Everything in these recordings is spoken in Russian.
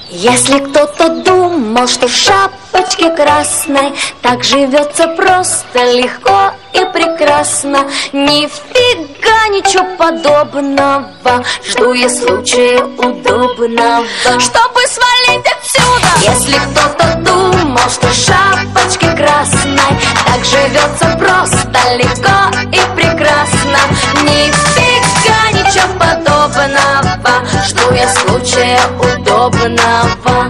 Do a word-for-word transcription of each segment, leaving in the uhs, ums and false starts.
Если кто-то думал, что в шапочке красной так живется просто, легко и прекрасно, нифига ничего подобного. Жду я случая удобного, чтобы свалить отсюда. Если кто-то думал, что в шапочке красной так живется просто, легко и прекрасно, нифига ничего подобного. Жду я случая удобного.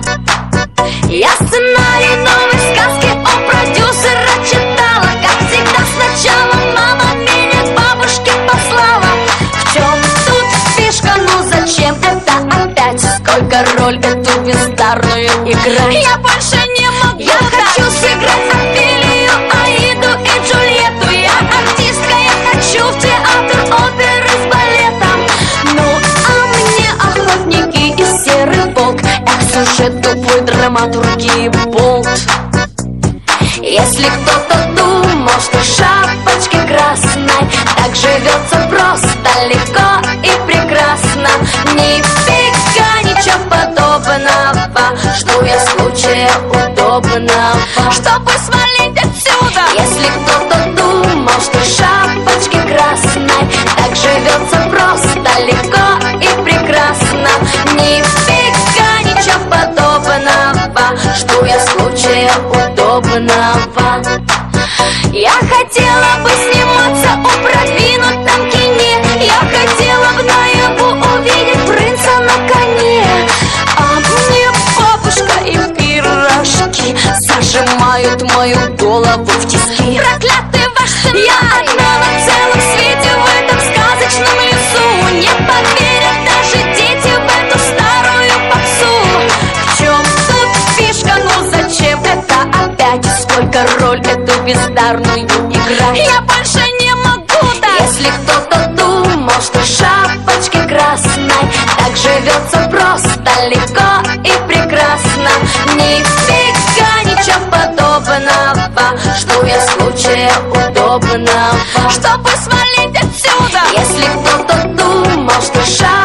Я сценарий новой сказки у продюсера читала. Как всегда сначала мама меня к бабушке послала. В чем тут фишка, ну зачем это опять? Сколько роль эту бездарную играть? Я больше не могу. Я хочу сыграть Офелию, Аиду и Джульетту. Я артистка, я хочу в театр оперы с балетом. Ну а мне охотники и серый волк. Сюжет тупой драматургии болт. Если кто-то думал, что в шапочке красной так живется просто, легко и прекрасно, нифига ничего подобного. Жду я случая удобного, чтобы свалить отсюда. Если кто-то думал, что в шапочке красной так живется просто, легко и прекрасно, нифига ничего подобного. Жду я случая удобного. Я хотела бы сниматься у продвинутом кине. Я хотела бы наяву увидеть принца на коне. А мне бабушка и пирожки зажимают мою голову в тиски. Проклятый ваш сценарий. Я одна на целом свете в этом сказочном лесу. Не поверят даже дети в эту старую попсу. В чем тут фишка, ну зачем это опять? Сколько роль эту бездарную играть? Я больше не могу так. Если кто-то думал, что в шапочке красной так живется просто, легко и прекрасно, нифига ничего подобного. Жду я случая удобного, чтобы свалить отсюда. Если кто-то думал, что в шапочке